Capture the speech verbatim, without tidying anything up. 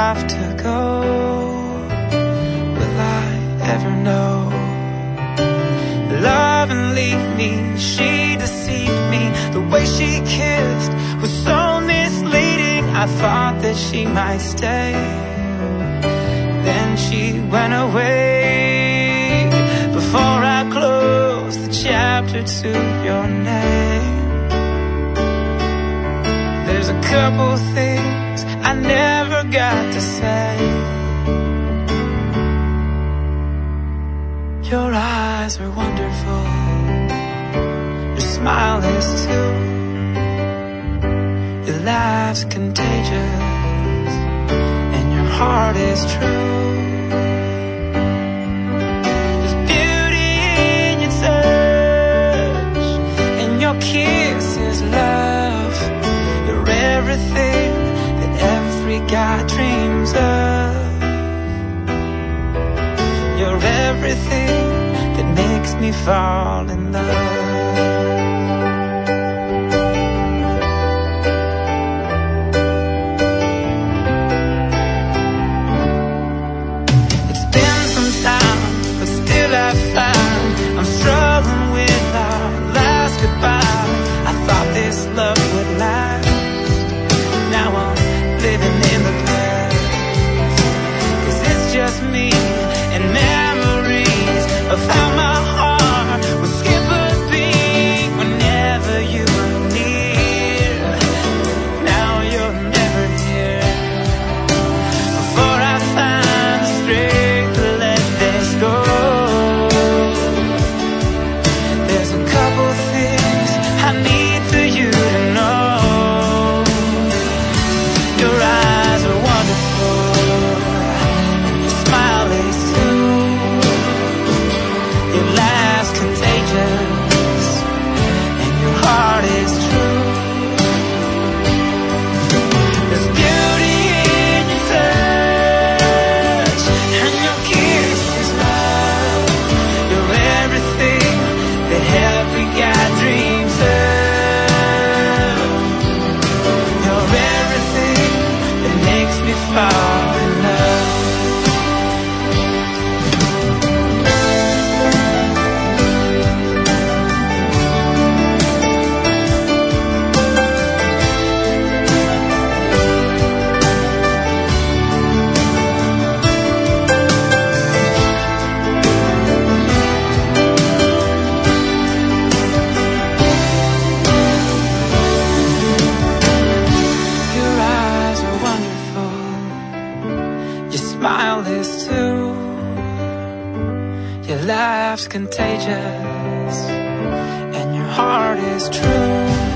have to go. Will I ever know? Love and leave me, she deceived me. The way she kissed was so misleading. I thought that she might stay, then she went away. Before I close the chapter to your name, there's a couple things I never got to say. Your eyes are wonderful, your smile is too, your laugh's contagious, and your heart is true. There's beauty in your touch, and your kiss is love. You're everything that every guy dreams of. You're everything that makes me fall in love. It's been some time, but still I find I'm struggling with our last goodbye. I thought this love would last, now I'm living in the past. 'Cause it's just me and memories of how my heart would skip a beat whenever you were near. Now you're never here. Before I find the strength to let this go, there's a couple things I need for you to know. Your eyes are wonderful, and your smile is too. Your laugh's contagious, and your heart is true. There's beauty in your touch, and your kiss is love. You're everything that every guy dreams of. You're everything that makes me fall in love. Your eyes are wonderful, your smile is too, your laugh's contagious, and your heart is true.